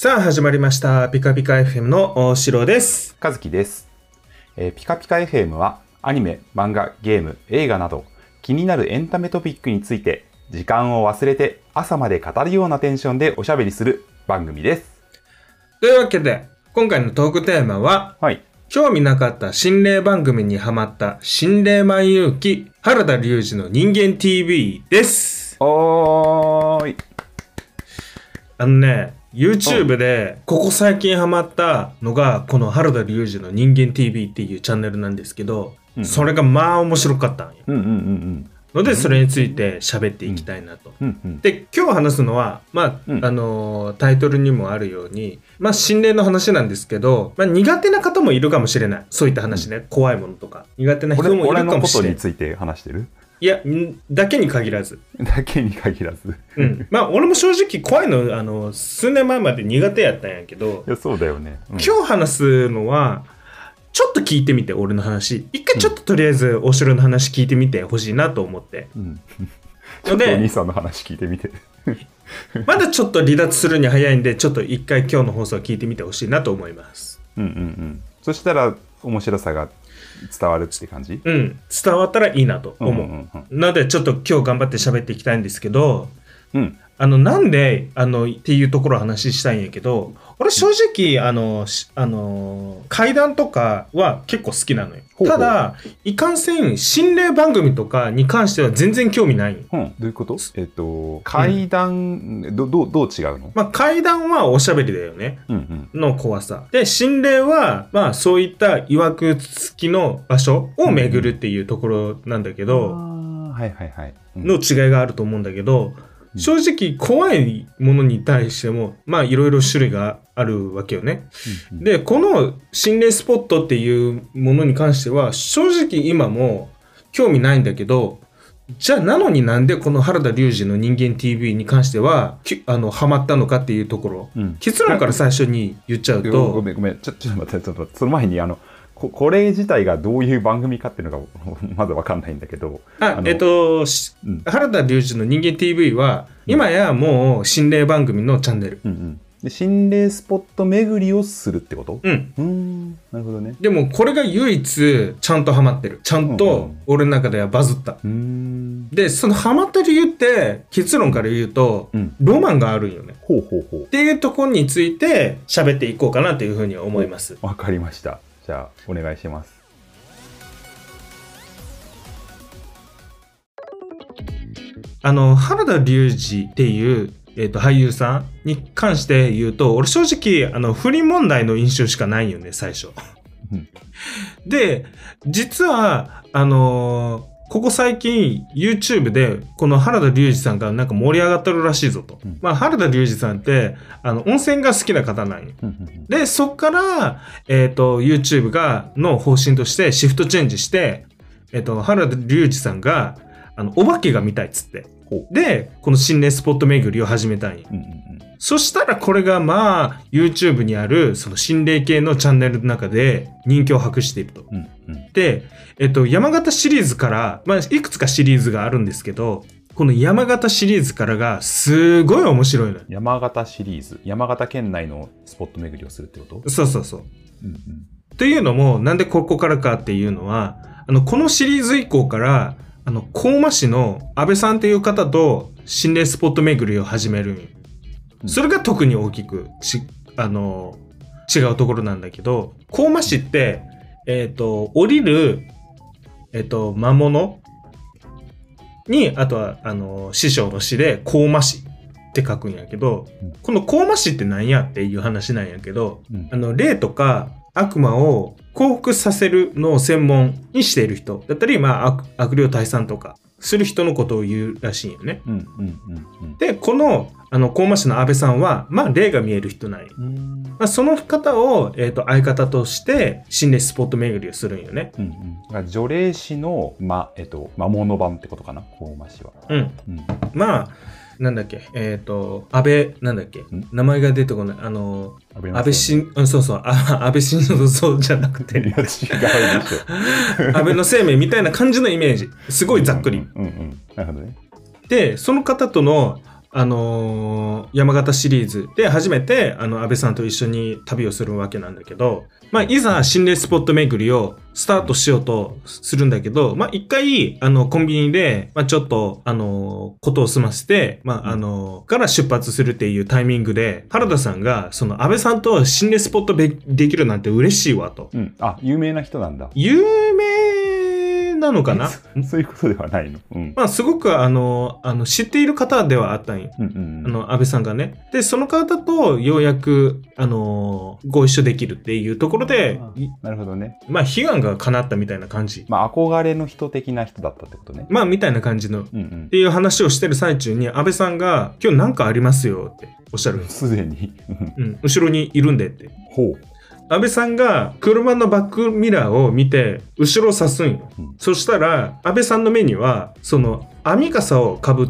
さあ始まりましたピカピカ FM の大城です。 和樹です。ピカピカ FM はアニメ、漫画、ゲーム、映画など気になるエンタメトピックについて時間を忘れて朝まで語るようなテンションでおしゃべりする番組です。 というわけで今回のトークテーマは、興味なかった心霊番組にハマった心霊万有記原田龍二の人間 TV です。 おーい。 YouTube でここ最近ハマったのがこの原田龍二の人間 TV っていうチャンネルなんですけど、それがまあ面白かったんよ。のでそれについて喋っていきたいなと。で今日話すのはタイトルにもあるように心霊の話なんですけど、苦手な方もいるかもしれない。そういった話ね、怖いものとか苦手な人もいるかもしれない。 俺のことについて話してる？ いや、だけに限らず。俺も正直怖いの、数年前まで苦手やったんやけど。 いや、そうだよね。 今日話すのは、ちょっと聞いてみて、俺の話。一回ちょっととりあえず、お城の話聞いてみてほしいなと思って。 ちょっとお兄さんの話聞いてみて。 まだちょっと離脱するに早いんで、ちょっと一回今日の放送聞いてみてほしいなと思います。 そしたら、面白さが伝わるって感じ？ 伝わったらいいなと思う。なのでちょっと今日頑張って喋っていきたいんですけど、なんでっていうところを話したいんやけど、俺正直怪談とかは結構好きなのよ。ただいかんせん心霊番組とかに関しては全然興味ない。 どういうこと？怪談、どう違うの？ 怪談はおしゃべりだよね、の怖さで、心霊はそういった曰く付きの場所を巡るっていうところなんだけど、の違いがあると思うんだけど、正直怖いものに対してもいろいろ種類があるわけよね。でこの心霊スポットっていうものに関しては正直今も興味ないんだけど、じゃあなのになんでこの原田龍二の人間 TV に関してはハマったのかっていうところ、結論から最初に言っちゃうと、 ごめんちょっと待って、その前にこれ自体がどういう番組かっていうのがまだ分かんないんだけど、原田龍二の人間 TV は今やもう心霊番組のチャンネル、で心霊スポット巡りをするってこと？なるほどね。 でもこれが唯一ちゃんとハマってる、ちゃんと俺の中ではバズった。でそのハマった理由って結論から言うと、ロマンがあるんよね。っていうところについて喋っていこうかなというふうに思います。 わかりました。じゃあお願いします。 原田龍二っていう俳優さんに関して言うと、俺正直不倫問題の印象しかないよね最初。で実はここ最近 YouTube でこの原田龍二さんがなんか盛り上がってるらしいぞと。原田龍二さんって温泉が好きな方なんよ。でそっからYouTube の方針としてシフトチェンジして、原田龍二さんがお化けが見たいっつって、でこの心霊スポット巡りを始めたんよ。そしたらこれがYouTube にあるその心霊系のチャンネルの中で人気を博していると。で、山形シリーズから、いくつかシリーズがあるんですけど、この山形シリーズからがすごい面白いの。 山形シリーズ、山形県内のスポット巡りをするってこと？ そう。っていうのもなんでここからかっていうのは、このシリーズ以降から高松市の安倍さんっていう方と心霊スポット巡りを始めるんよ。それが特に大きく違うところなんだけど、高松市って降りる魔物に、あとは師匠の師で高松市って書くんやけど、この高松市って何やっていう話なんやけど、霊とか悪魔を降伏させるのを専門にしている人だったり、悪霊退散とかする人のことを言うらしいよね。でこの高松市の安倍さんは霊が見える人なんよ。その方を、相方として心霊スポット巡りをするんよね。 除霊師の魔物版ってことかな、高松市は。 なんだっけ、安倍、なんだっけ、名前が出てこない。安倍晋、そうそう、安倍晋三そうじゃなくて。いや、違うでしょ。安倍の生命みたいな感じのイメージ。すごいざっくり。 なるほどね。 で、その方との、 山形シリーズで初めて、安倍さんと一緒に旅をするわけなんだけど、まあ、いざ心霊スポット巡りをスタートしようとするんだけど、まあ、一回、コンビニで、まあ、ちょっと、ことを済ませて、まあ、から出発するっていうタイミングで、原田さんが、その安倍さんと心霊スポットできるなんて嬉しいわと。 うん。あ、有名な人なんだ。 有名なのかなそういうことではないの。うん。 まあ、すごく、知っている方ではあったんよ。安倍さんがね。で、その方とようやく、ご一緒できるっていうところで、 なるほどね。 まあ、悲願が叶ったみたいな感じ。 まあ、憧れの人的な人だったってことね。 まあ、みたいな感じの、っていう話をしてる最中に、安倍さんが、今日なんかありますよっておっしゃる。 すでに。 うん、後ろにいるんでって。 ほう。 安倍さんが車のバックミラーを見て、後ろを指すんよ。そしたら、安倍さんの目には、その、網傘をかぶって、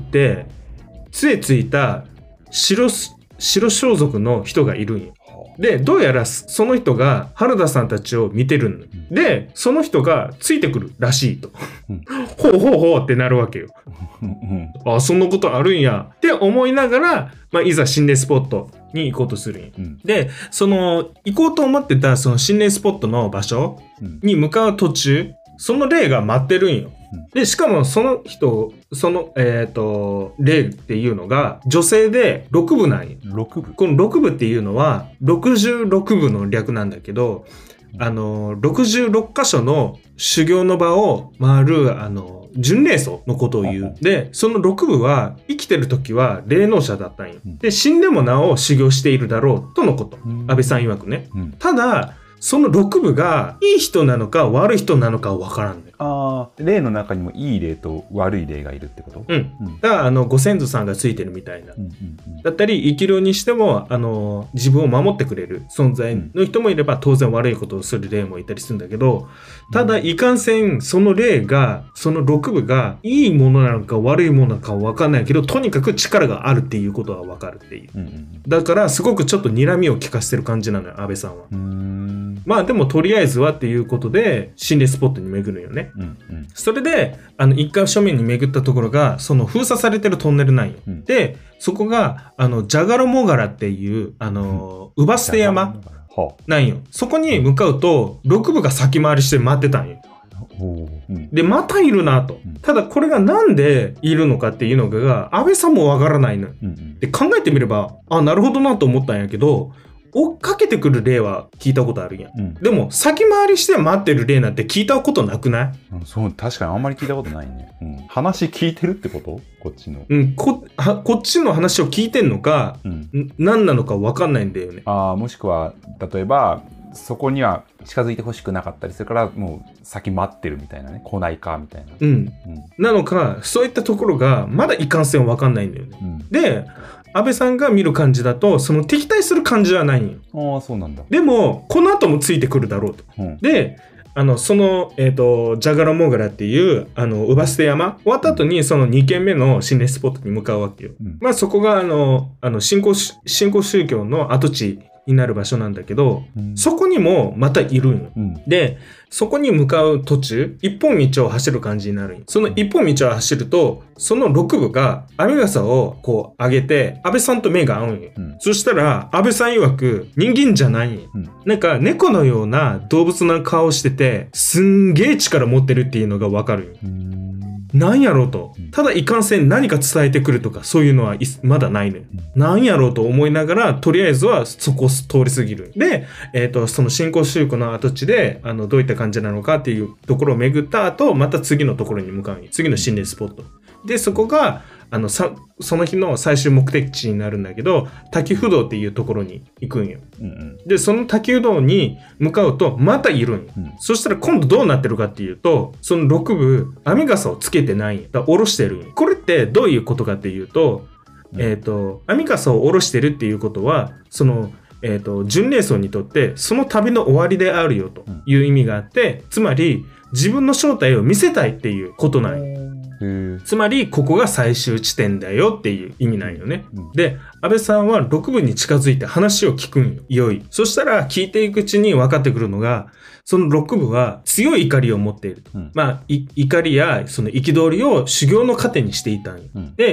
杖ついた白装束の人がいるんよ。で、どうやらその人が原田さんたちを見てるの。で、その人がついてくるらしいと。ほうほうほうってなるわけよ。あ、そんなことあるんや。って思いながら、まあ、いざ心霊スポットに行こうとするんよ。で、行こうと思ってたその心霊スポットの場所に向かう途中、その霊が待ってるんよ。で、しかもその人、霊っていうのが女性で6部なんよ。 6部この6部っていうのは66部の略なんだけど、66箇所の修行の場を回る、巡礼僧のことを言う。で、その6部は生きてる時は霊能者だったんよ。で、死んでもなお修行しているだろうとのこと。安倍さん曰くね。ただ、その6部がいい人なのか悪い人なのかわからんね。 ああ、霊の中にもいい霊と悪い霊がいるってこと？ うん。だから、ご先祖さんがついてるみたいな。だったり、生き量にしても、自分を守ってくれる存在の人もいれば、当然悪いことをする霊もいたりするんだけど、ただ、いかんせん、その霊が、その6部が、いいものなのか悪いものなのかわかんないけど、とにかく力があるっていうことはわかるっていう。だから、すごくちょっと睨みを利かせてる感じなのよ、安倍さんは。まあ、でも、とりあえずはっていうことで、心霊スポットに巡るよね。それで、一箇所目に巡ったところが、その封鎖されてるトンネルなんよ。で、そこが、ジャガロモガラっていう、ウバステ山なんよ。そこに向かうと、6部が先回りして待ってたんよ。で、またいるなと。ただ、これがなんでいるのかっていうのが、安倍さんもわからないの。で、考えてみれば、あ、なるほどなと思ったんやけど、追っかけてくる例は聞いたことあるやん。でも、先回りして待ってる例なんて聞いたことなくない？ そう、確かにあんまり聞いたことないね。話聞いてるってこと？こっちの。 こっちの話を聞いてんのか、何なのか分かんないんだよね。 もしくは、例えば、そこには近づいてほしくなかったりするから、もう先待ってるみたいなね。来ないかみたいな。なのか、そういったところが、まだいかんせん分かんないんだよね。で、安倍さんが見る感じだと、その敵対する感じはないんよ。 ああ、そうなんだ。 でも、この後もついてくるだろうと。で、ジャガラモガラっていう、ウバステ山終わった後に、その2軒目の心霊スポットに向かうわけよ。まあ、そこが、新興宗教の跡地になる場所なんだけど、そこにもまたいるんよ。で、そこに向かう途中、一本道を走る感じになるんよ。その一本道を走ると、その6部が網傘をこう上げて、安倍さんと目が合うんよ。そしたら、安倍さん曰く、人間じゃないんよ。なんか、猫のような動物の顔してて、すんげえ力持ってるっていうのがわかるんよ。なんやろうと。ただいかんせん何か伝えてくるとか、そういうのはまだないのよ。なんやろうと思いながら、とりあえずはそこを通り過ぎる。で、その新興宗教の跡地で、どういった感じなのかっていうところを巡った後、また次のところに向かう。次の心霊スポット。で、そこが、その日の最終目的地になるんだけど、滝不動っていうところに行くんよ。で、その滝不動に向かうと、またいるんよ。そしたら今度どうなってるかっていうと、その6部、網傘をつけてないんよ。だから下ろしてるんよ。これってどういうことかっていうと、網傘を下ろしてるっていうことは、その、巡礼僧にとって、その旅の終わりであるよという意味があって、つまり、自分の正体を見せたいっていうことなんよ。つまり、ここが最終地点だよっていう意味なんよね。で、安倍さんは6部に近づいて話を聞くんよ。いよい。そしたら、聞いていくうちに分かってくるのが、その6部は強い怒りを持っていると。まあ、怒りやその憤りを修行の糧にしていたんよ。で、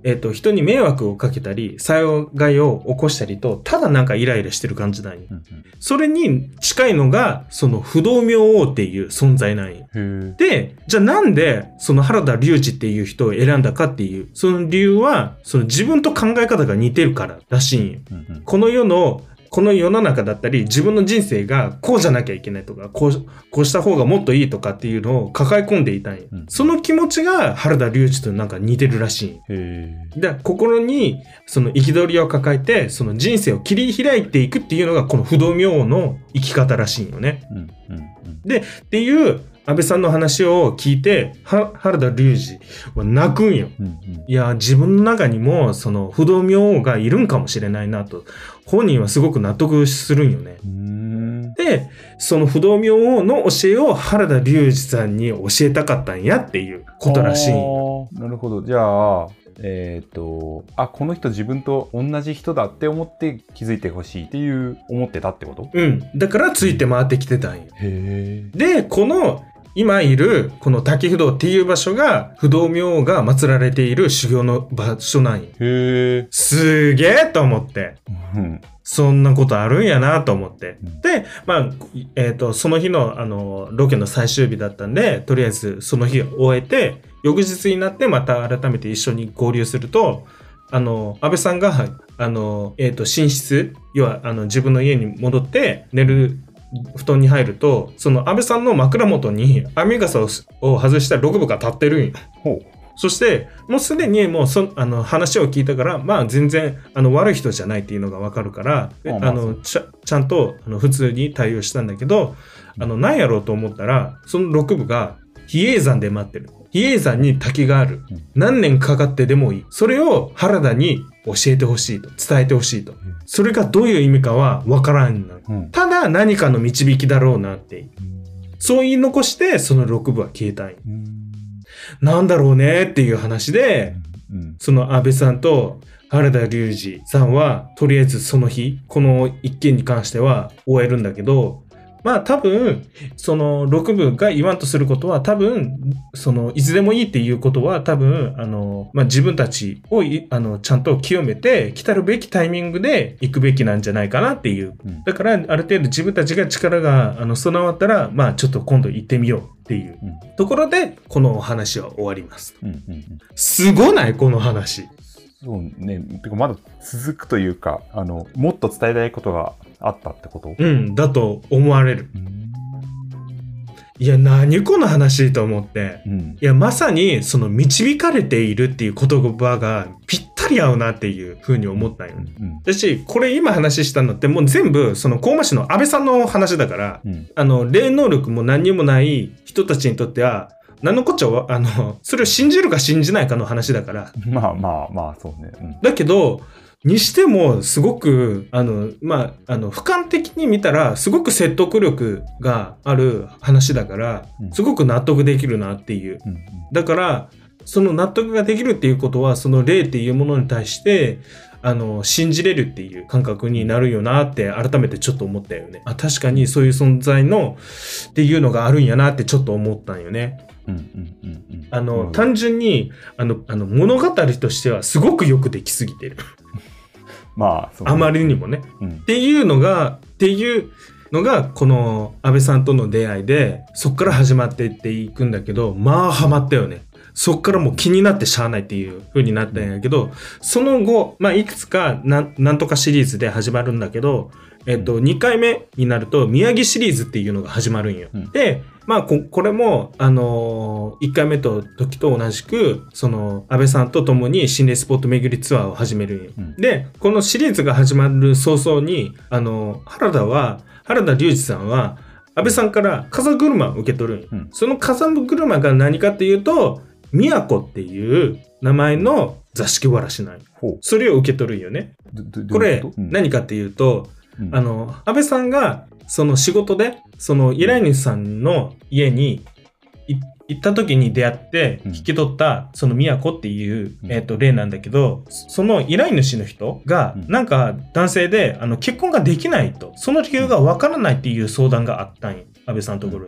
人に迷惑をかけたり、災害を起こしたりと、ただなんかイライラしてる感じなんよ。それに近いのが、その不動明王っていう存在なんよ。で、じゃあなんで、その原田龍二っていう人を選んだかっていう、その理由は、その自分と考え方が似てるかららしいんよ。この世の中だったり、自分の人生がこうじゃなきゃいけないとか、こうした方がもっといいとかっていうのを抱え込んでいたんよ。その気持ちが原田龍二となんか似てるらしい。で、心にその憤りを抱えて、その人生を切り開いていくっていうのがこの不動明王の生き方らしいよね。で、っていう安倍さんの話を聞いて、原田龍二は泣くんよ。いや、自分の中にもその不動明王がいるんかもしれないなと。本人はすごく納得するんよね。で、その不動明王の教えを原田龍二さんに教えたかったんやっていうことらしいんよ。 なるほど。じゃあ、この人自分と同じ人だって思って気づいてほしいっていう思ってたってこと？ だからついて回ってきてたんよ。で、この今いるこの滝不動っていう場所が不動明王が祀られている修行の場所なんよ。すげえと思って。そんなことあるんやなと思って。で、その日のロケの最終日だったんで、とりあえずその日を終えて、翌日になってまた改めて一緒に合流すると、安倍さんが、寝室、要は自分の家に戻って寝る布団に入ると、その安倍さんの枕元に編み傘を外した6部が立ってるんよ。そして、もうすでにもう話を聞いたから、まあ全然悪い人じゃないっていうのがわかるから、ちゃんと普通に対応したんだけど、何やろうと思ったら、その6部が比叡山で待ってる。比叡山に滝がある。何年かかってでもいい。それを原田に教えてほしいと。伝えてほしいと。それがどういう意味かはわからんな。ただ何かの導きだろうなって。そう言い残して、その6部は消えたい。なんだろうねっていう話で、その安倍さんと原田龍二さんは、とりあえずその日、この一件に関しては終えるんだけど、まあ多分、その6部が言わんとすることは多分、いつでもいいっていうことは多分、自分たちをちゃんと清めて、来たるべきタイミングで行くべきなんじゃないかなっていう。だから、ある程度自分たちが力が備わったら、まあちょっと今度行ってみようっていうところで、この話は終わります。すごないこの話。 そうね。てかまだ続くというか、もっと伝えたいことがあったってこと？ だと思われる。いや、何この話と思って。いや、まさに、導かれているっていう言葉がぴったり合うなっていう風に思ったんよね。だし、これ今話したのってもう全部、高馬市の安倍さんの話だから、霊能力も何にもない人たちにとっては、何のこっちゃは、それを信じるか信じないかの話だから。 まあ、そうね。 だけど、にしても、すごく、俯瞰的に見たら、すごく説得力がある話だから、すごく納得できるなっていう。だから、その納得ができるっていうことは、その霊っていうものに対して、信じれるっていう感覚になるよなって改めてちょっと思ったよね。確かにそういう存在のっていうのがあるんやなってちょっと思ったんよね。単純に物語としてはすごくよくできすぎてる。あまりにもね、っていうのがこの安倍さんとの出会いで、そっから始まっていっていくんだけど、まあハマったよね。そっからもう気になってしゃあないっていう風になったんやけど、その後、いくつかなんとかシリーズで始まるんだけど、2回目になると宮城シリーズっていうのが始まるんよ。で、これも、1回目と時と同じく、安倍さんと共に心霊スポット巡りツアーを始めるんよ。で、このシリーズが始まる早々に、原田龍二さんは、安倍さんから風車を受け取るんよ。その風車が何かっていうと、宮古っていう名前の座敷わらしなんよ。それを受け取るんよね。これ、何かっていうと、安倍さんが、仕事で、依頼主さんの家に行った時に出会って引き取った、宮古っていう、例なんだけど、その依頼主の人が、なんか男性で、結婚ができないと、その理由がわからないっていう相談があったんよ。安倍さんのところに。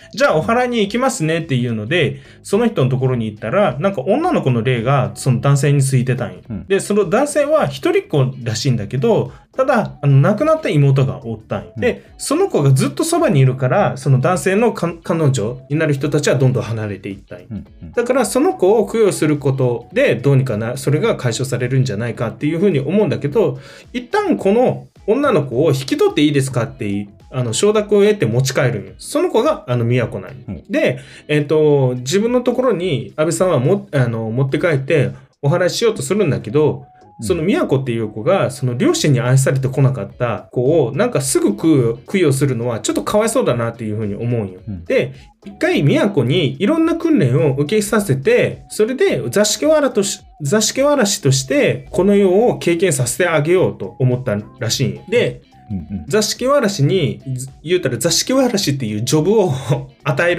じゃあお祓いに行きますねっていうので、その人のところに行ったら、なんか女の子の霊がその男性についてたんよ。で、その男性は一人っ子らしいんだけど、ただ、亡くなった妹がおったんよ。で、その子がずっとそばにいるから、その男性の彼女になる人たちはどんどん離れていったんよ。だから、その子を供養することで、どうにかそれが解消されるんじゃないかっていうふうに思うんだけど、一旦この女の子を引き取っていいですかって承諾を得て持ち帰るんよ。その子が宮子なんよ。で、自分のところに安倍さんは持って帰ってお祓いしようとするんだけど、その宮子っていう子がその両親に愛されてこなかった子をなんかすぐ供養するのはちょっとかわいそうだなっていうふうに思うんよ。で、一回宮子にいろんな訓練を受けさせて、それで座敷わらしとしてこの世を経験させてあげようと思ったらしいんよ。で、座敷わらしに言うたら座敷わらしっていうジョブを与え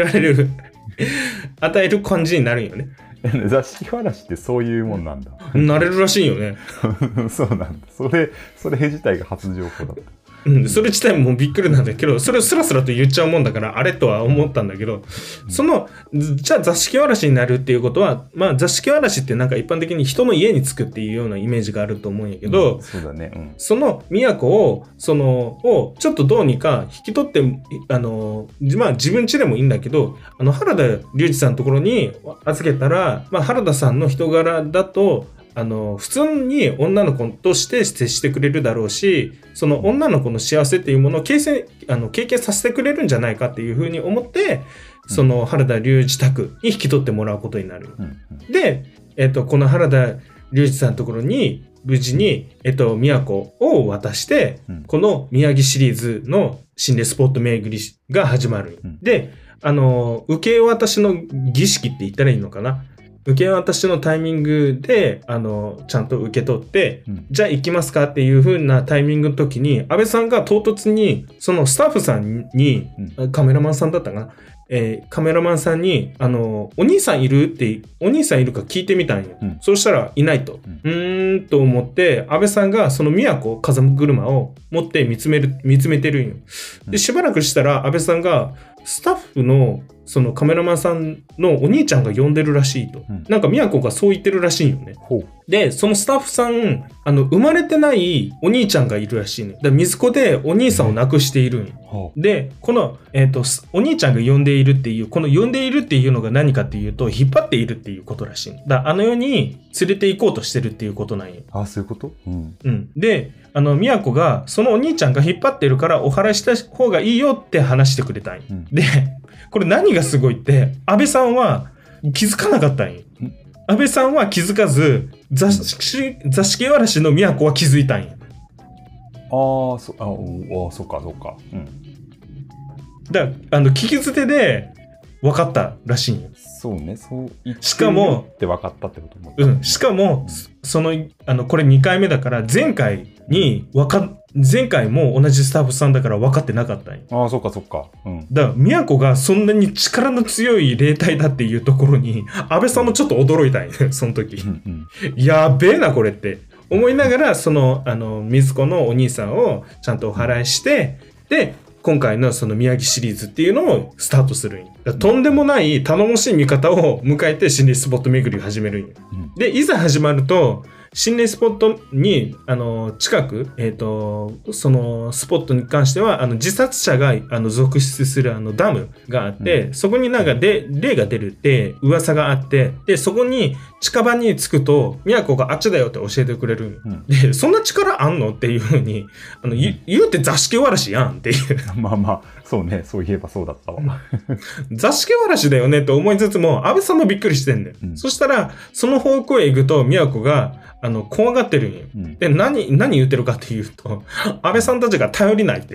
る感じになるんよね。 座敷わらしってそういうもんなんだ。 なれるらしいよね。 そうなんだ。それ自体が初情報だった。 それ自体もびっくりなんだけど、それをスラスラと言っちゃうもんだから、あれとは思ったんだけど、じゃあ座敷わらしになるっていうことは、まあ座敷わらしってなんか一般的に人の家に着くっていうようなイメージがあると思うんやけど、 そうだね。 その宮子を、ちょっとどうにか引き取って、まあ自分家でもいいんだけど、原田龍二さんのところに預けたら、まあ原田さんの人柄だと、普通に女の子として接してくれるだろうし、その女の子の幸せっていうものを経験させてくれるんじゃないかっていうふうに思って、その原田龍二宅に引き取ってもらうことになる。で、この原田龍二さんのところに無事に、宮子を渡して、この宮城シリーズの心霊スポット巡りが始まる。で、受け渡しの儀式って言ったらいいのかな。受け渡しのタイミングで、ちゃんと受け取って、じゃあ行きますかっていう風なタイミングの時に、安倍さんが唐突に、そのスタッフさんに、カメラマンさんだったかな、カメラマンさんに、お兄さんいるか聞いてみたんよ。そうしたらいないと。と思って、安倍さんがその宮子風車を持って見つめてるんよ。で、しばらくしたら安倍さんが、スタッフのそのカメラマンさんのお兄ちゃんが呼んでるらしいと。なんか宮子がそう言ってるらしいよね。で、そのスタッフさん、生まれてないお兄ちゃんがいるらしいね。だから水子でお兄さんを亡くしているんよ。で、この、お兄ちゃんが呼んでいるっていう、この呼んでいるっていうのが何かっていうと、引っ張っているっていうことらしい。だから世に連れて行こうとしてるっていうことなんよ。 あ、そういうこと？ で、宮子が、そのお兄ちゃんが引っ張ってるからお祓いした方がいいよって話してくれたんよ。で、これ何がすごいって、安倍さんは気づかなかったんよ。安倍さんは気づかず、座敷わらしの宮子は気づいたんよ。 そっか。 だから、聞き捨てで分かったらしいんよ。 そうね、そう言ってしかもって分かったってことも。 しかも、これ2回目だから、前回も同じスタッフさんだから分かってなかったんよ。 そっか。 だから、宮子がそんなに力の強い霊体だっていうところに、安倍さんもちょっと驚いたんよ、その時。やべえな、これって。思いながら、水子のお兄さんをちゃんとお祓いして、で、今回のその宮城シリーズっていうのをスタートするんよ。とんでもない頼もしい味方を迎えて心霊スポット巡りを始めるんよ。で、いざ始まると、心霊スポットに、近く、そのスポットに関しては、自殺者が、続出するダムがあって、そこになんか霊が出るって噂があって、で、そこに近場に着くと、宮子があっちだよって教えてくれる。で、そんな力あんのっていう風に、言うて座敷わらしやんっていう。 まあ、そうね、そういえばそうだったわ。 座敷わらしだよねって思いつつも、安倍さんもびっくりしてんだよ。そしたら、その方向へ行くと、宮子が、怖がってるんよ。で、何言ってるかっていうと、安倍さんたちが頼りないって。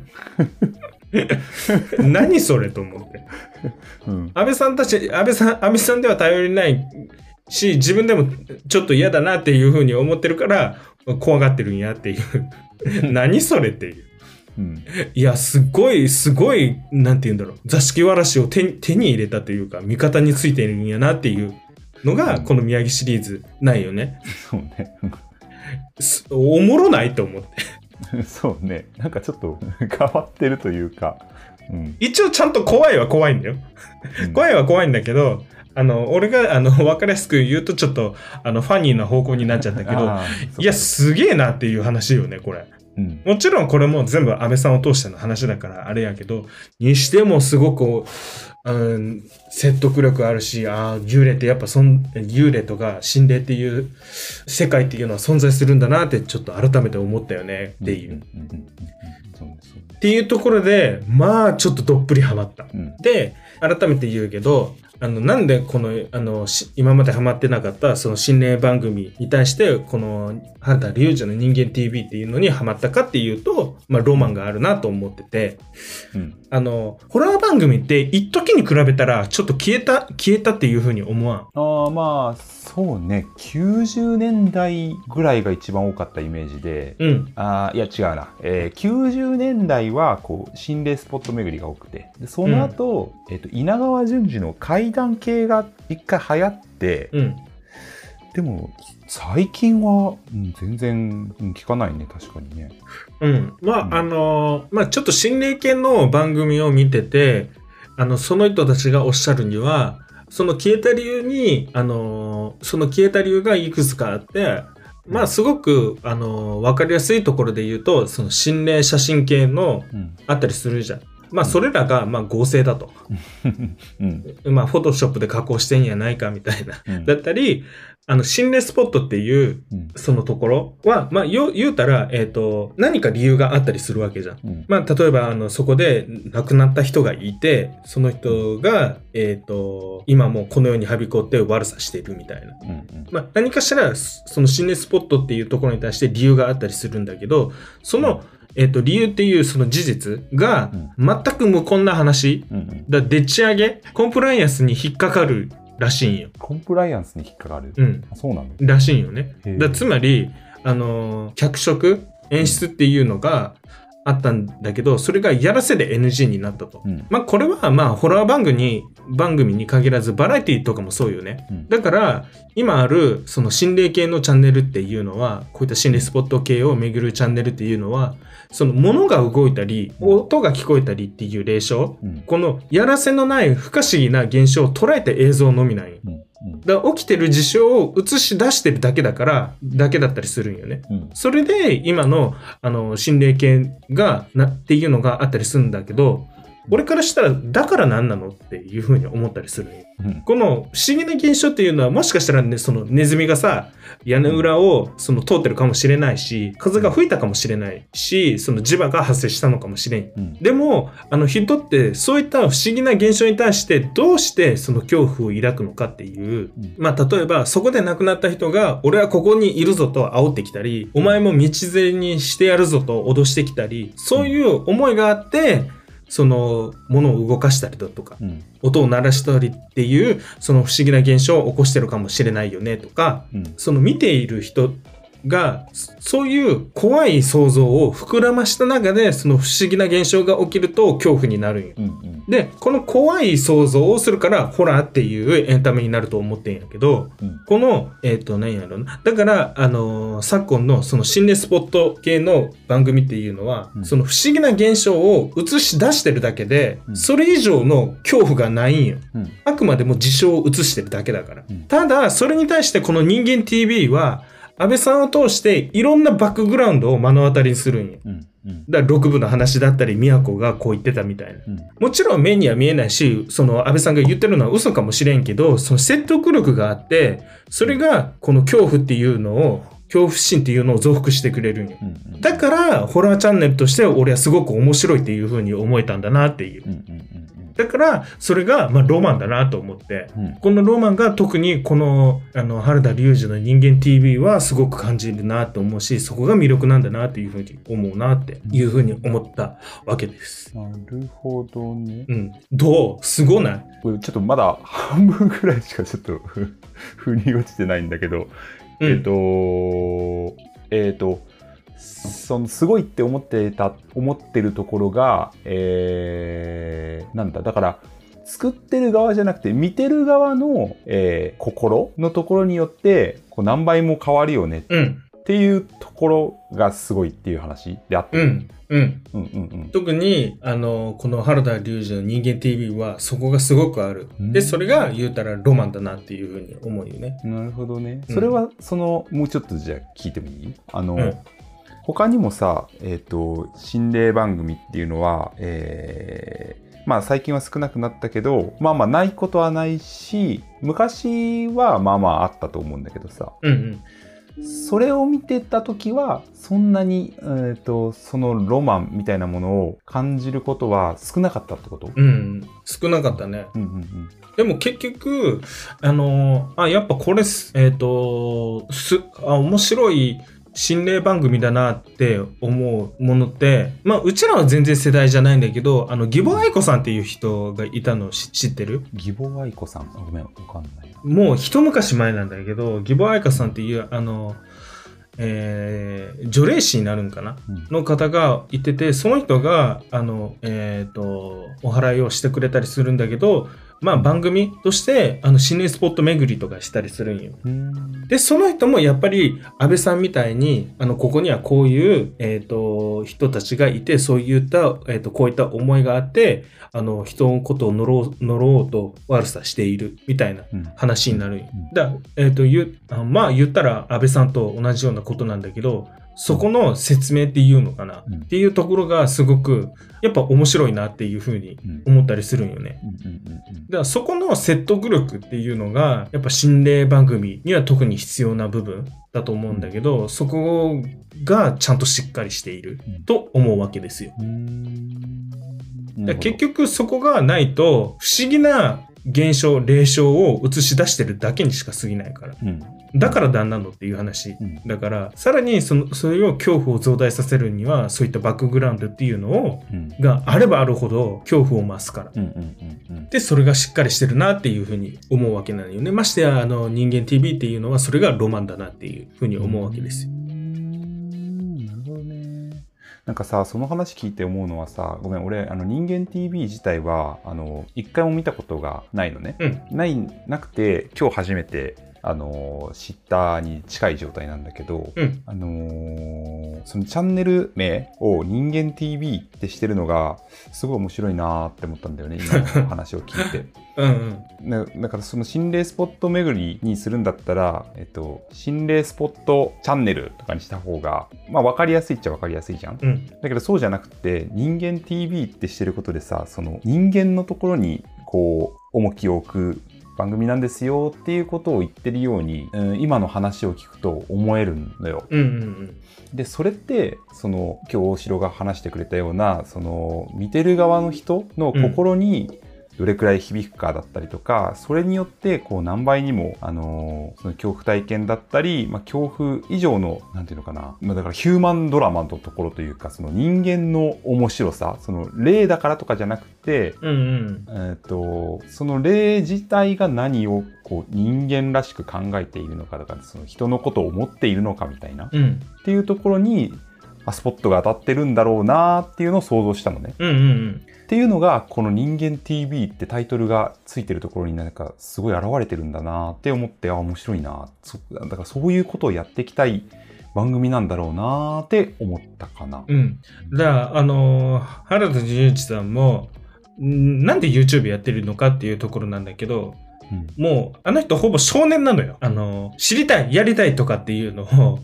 何それと思って。安倍さんでは頼りないし、自分でもちょっと嫌だなっていうふうに思ってるから、怖がってるんやっていう。何それっていう。いや、すごい、なんて言うんだろう。座敷わらしを手に入れたというか、味方についてるんやなっていうのが、この宮城シリーズないよね。 そうね。 おもろないと思って。 そうね。なんかちょっと変わってるというか、 一応ちゃんと怖いは怖いんだよ。怖いは怖いんだけど、俺が、わかりやすく言うとちょっと、ファニーな方向になっちゃったけど、いや、すげえなっていう話よね、これ。もちろんこれも全部安倍さんを通しての話だからあれやけど、にしてもすごく、説得力あるし、幽霊ってやっぱ幽霊とか心霊っていう世界っていうのは存在するんだなってちょっと改めて思ったよねっていう。っていうところで、まあちょっとどっぷりハマった。で、改めて言うけど、なんでこの、今までハマってなかったその心霊番組に対して、この原田龍二の人間 TV っていうのにハマったかっていうと、まあロマンがあるなと思ってて、ホラー番組って一時に比べたらちょっと消えたっていうふうに思わん？ まあ、そうね。90年代ぐらいが一番多かったイメージで、いや違うな。90年代はこう心霊スポット巡りが多くて、でその後、稲川淳二の怪談系が一回流行って、でも最近は、全然聞かないね、確かにね。 まあちょっと心霊系の番組を見てて、その人たちがおっしゃるには、その消えた理由に、その消えた理由がいくつかあって、まあすごく、わかりやすいところで言うと、その心霊写真系のあったりするじゃん。まあそれらがまあ合成だと。まあフォトショップで加工してんやないかみたいな。だったり、心霊スポットっていう、そのところは、まあ、言うたら、何か理由があったりするわけじゃん。まあ、例えば、そこで亡くなった人がいて、その人が、今もこの世にはびこって悪さしているみたいな。まあ、何かしら、その心霊スポットっていうところに対して理由があったりするんだけど、その、理由っていうその事実が、全く無根な話、でっち上げ、コンプライアンスに引っかかるらしいんよ。 コンプライアンスに引っかかる。そうなの？ らしいんよね。つまり、脚色、演出っていうのがあったんだけど、それがやらせで NG になったと。まあ、これはまあ、ホラー番組に限らず、バラエティとかもそうよね。だから、今ある、その心霊系のチャンネルっていうのは、こういった心霊スポット系を巡るチャンネルっていうのは、その物が動いたり、音が聞こえたりっていう霊障、このやらせのない不可思議な現象を捉えた映像のみなんよ。だから起きてる事象を映し出してるだけだったりするんよね。それで今の、心霊系っていうのがあったりするんだけど、俺からしたら、だから何なのっていうふうに思ったりするんよ。この不思議な現象っていうのは、もしかしたらね、そのネズミがさ、屋根裏を通ってるかもしれないし、風が吹いたかもしれないし、その磁場が発生したのかもしれん。でも、人ってそういった不思議な現象に対してどうしてその恐怖を抱くのかっていう、まあ、例えばそこで亡くなった人が、俺はここにいるぞと煽ってきたり、お前も道連れにしてやるぞと脅してきたり、そういう思いがあって、その物を動かしたりだとか、音を鳴らしたりっていうその不思議な現象を起こしてるかもしれないよねとか、その見ている人がそういう怖い想像を膨らました中でその不思議な現象が起きると恐怖になるんよ。で、この怖い想像をするからホラーっていうエンタメになると思ってんやけど、この何やろな、だから昨今のその心霊スポット系の番組っていうのは、その不思議な現象を映し出してるだけで、それ以上の恐怖がないんよ。あくまでも事象を映してるだけだから。ただそれに対してこの人間 TV は安倍さんを通していろんなバックグラウンドを目の当たりにするんよ。だから6部の話だったり、宮子がこう言ってたみたいな。もちろん目には見えないし、その安倍さんが言ってるのは嘘かもしれんけど、その説得力があって、それがこの恐怖っていうのを、恐怖心っていうのを増幅してくれるんよ。だから、ホラーチャンネルとして俺はすごく面白いっていう風に思えたんだなっていう。だから、それが、まあ、ロマンだなと思って、このロマンが特にこの、原田龍二の人間 TV はすごく感じるなと思うし、そこが魅力なんだなっていうふうに思うなっていうふうに思ったわけです。 なるほどね。 どう？すごない？ これちょっとまだ半分ぐらいしかちょっと腑に落ちてないんだけど、そのすごいって思ってるところが、なんだ、だから、作ってる側じゃなくて、見てる側の、心のところによって、こう何倍も変わるよね。 っていうところがすごいっていう話であって。 特にこの原田龍二の人間 TV はそこがすごくある。でそれが言うたらロマンだなっていうふうに思うよね。 なるほどね。それはもうちょっとじゃあ聞いてもいい？他にもさ、心霊番組っていうのは、まあ最近は少なくなったけど、まあまあないことはないし、昔はまあまああったと思うんだけどさ。それを見てた時はそんなに、そのロマンみたいなものを感じることは少なかったってこと？ 少なかったね。でも結局やっぱこれ面白い心霊番組だなって思うものって、まあうちらは全然世代じゃないんだけど、義母愛子さんっていう人がいたの知ってる？ 義母愛子さん、ごめん、わかんない。 もう一昔前なんだけど、義母愛子さんっていう除霊師になるんかな、の方がいてて、その人がお祓いをしてくれたりするんだけど、まあ番組として心霊スポット巡りとかしたりするんよ。でその人もやっぱり安倍さんみたいにここにはこういう、人たちがいて、そういった、こういった思いがあって人のことを呪おうと悪さしているみたいな話になるんよ。まあ言ったら安倍さんと同じようなことなんだけど、そこの説明っていうのかな、っていうところがすごくやっぱ面白いなっていうふうに思ったりするんよね。だからそこの説得力っていうのがやっぱ心霊番組には特に必要な部分だと思うんだけど、そこがちゃんとしっかりしていると思うわけですよ。だ結局そこがないと不思議な現象、霊障を映し出してるだけにしか過ぎないから。だから何なのっていう話。だから、さらにそれを恐怖を増大させるには、そういったバックグラウンドっていうのを、があればあるほど恐怖を増すから。で、それがしっかりしてるなっていうふうに思うわけなのよね。ましてや、人間 TV っていうのは、それがロマンだなっていうふうに思うわけですよ。 なるほどね。なんかさ、その話聞いて思うのはさ、ごめん、俺人間 TV 自体は一回も見たことがないのね。なくて今日初めて知ったに近い状態なんだけど、そのチャンネル名を人間 TV ってしてるのがすごい面白いなって思ったんだよね、今の話を聞いて。だからその心霊スポット巡りにするんだったら、心霊スポットチャンネルとかにした方が、まあ分かりやすいっちゃ分かりやすいじゃん。だけどそうじゃなくて、人間 TV ってしてることでさ、その人間のところにこう重きを置く番組なんですよっていうことを言ってるように、今の話を聞くと思えるのよ。でそれって今日大城が話してくれたような見てる側の人の心にどれくらい響くかだったりとか、それによってこう何倍にもその恐怖体験だったり、恐怖以上のなんていうのかな、だからヒューマンドラマのところというか、その人間の面白さ、その霊だからとかじゃなくて、その霊自体が何をこう人間らしく考えているのかとか、その人のことを思っているのかみたいな、っていうところにスポットが当たってるんだろうなっていうのを想像したのね。っていうのがこの人間 TV ってタイトルがついてるところになんかすごい現れてるんだなって思って、面白いな、だからそういうことをやっていきたい番組なんだろうなって思ったかな。 だから原田龍一さんもなんで YouTube やってるのかっていうところなんだけど、もうあの人ほぼ少年なのよ。知りたいやりたいとかっていうのを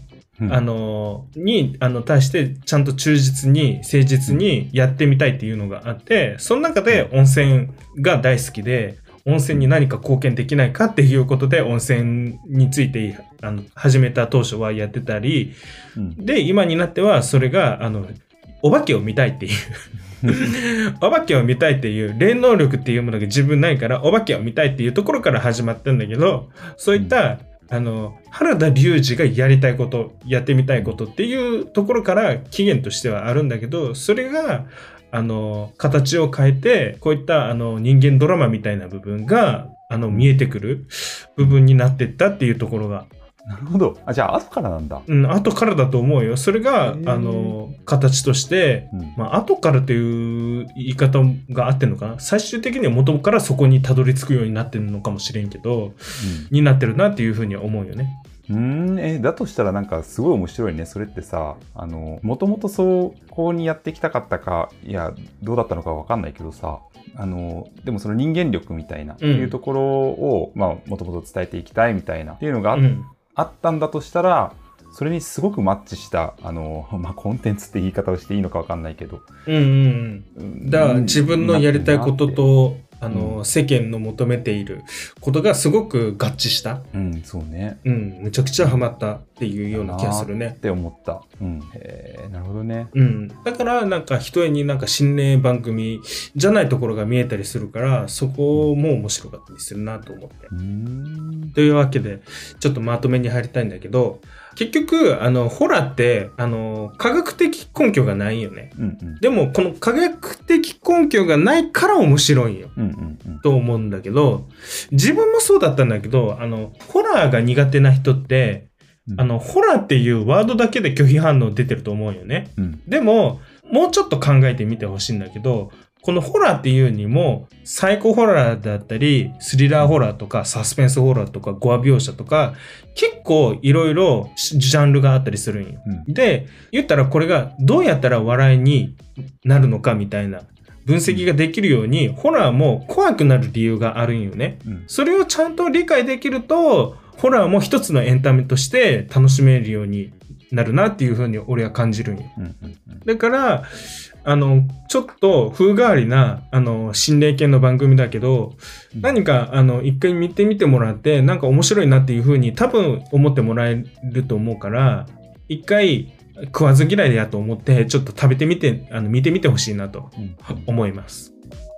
対してちゃんと忠実に誠実にやってみたいっていうのがあって、その中で温泉が大好きで、温泉に何か貢献できないかっていうことで温泉について始めた当初はやってたり、で今になってはそれがお化けを見たいっていうお化けを見たいっていう霊能力っていうものが自分ないからお化けを見たいっていうところから始まったんだけど、そういった原田龍二がやりたいこと、やってみたいことっていうところから起源としてはあるんだけど、それが、形を変えて、こういった人間ドラマみたいな部分が、見えてくる部分になってったっていうところが。 なるほど。じゃあ後からなんだ。 後からだと思うよ。それが、形として、後からという言い方があってるのかな。最終的には元からそこにたどり着くようになってるのかもしれんけど、になってるなっていうふうには思うよね。 だとしたらなんかすごい面白いね。それってさ、もともとそうこうにやっていきたかったか、いやどうだったのかわかんないけどさ、でもその人間力みたいなっていうところを、もともと伝えていきたいみたいなっていうのがあったんだとしたら、それにすごくマッチしたコンテンツって言い方をしていいのかわかんないけど、 だから自分のやりたいことと世間の求めていることがすごく合致した。 そうね。 めちゃくちゃハマったっていうような気がするね。 って思った。なるほどね。 だからなんか一重になんか心霊番組じゃないところが見えたりするから、そこも面白かったりするなと思って。というわけで、ちょっとまとめに入りたいんだけど、結局、ホラーって、科学的根拠がないよね。でも、この科学的根拠がないから面白いよ。と思うんだけど、自分もそうだったんだけど、ホラーが苦手な人って、ホラーっていうワードだけで拒否反応出てると思うよね。でも、もうちょっと考えてみてほしいんだけど、このホラーっていうにも、サイコホラーだったり、スリラーホラーとか、サスペンスホラーとか、ゴア描写とか、結構いろいろジャンルがあったりするんよ。で、言ったらこれがどうやったら笑いになるのかみたいな分析ができるように、ホラーも怖くなる理由があるんよね。それをちゃんと理解できると、ホラーも一つのエンタメとして楽しめるようになるなっていうふうに俺は感じるんよ。だから、ちょっと風変わりな、心霊系の番組だけど、何か、一回見てみてもらって、なんか面白いなっていう風に多分思ってもらえると思うから、一回食わず嫌いだと思って、ちょっと食べてみて、見てみてほしいなと思います。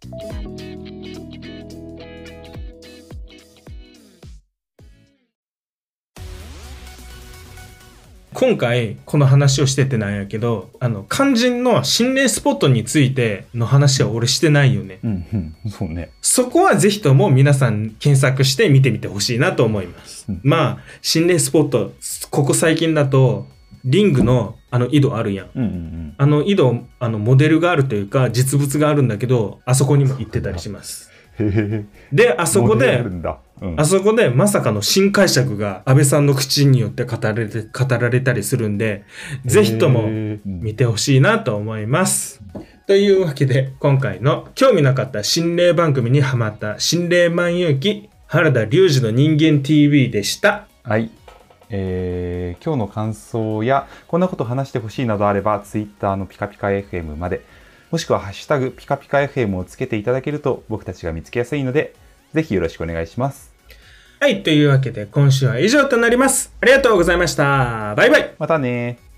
今回この話をしててなんやけど、肝心の心霊スポットについての話は俺してないよね。 そうね。 そこはぜひとも皆さん検索して見てみてほしいなと思います。心霊スポット、ここ最近だと、リングの井戸あるやん。井戸、モデルがあるというか、実物があるんだけど、あそこにも行ってたりします。で、あそこでまさかの新解釈が安倍さんの口によって語られたりするんで、ぜひとも見てほしいなと思います。というわけで、今回の興味なかった心霊番組にハマった心霊万有記、原田龍二の人間 TV でした。 はい。今日の感想や、こんなこと話してほしいなどあれば、Twitter のピカピカ FM まで、もしくはハッシュタグピカピカ FM をつけていただけると僕たちが見つけやすいので、ぜひよろしくお願いします。 はい、というわけで今週は以上となります。ありがとうございました。バイバイ。 またね。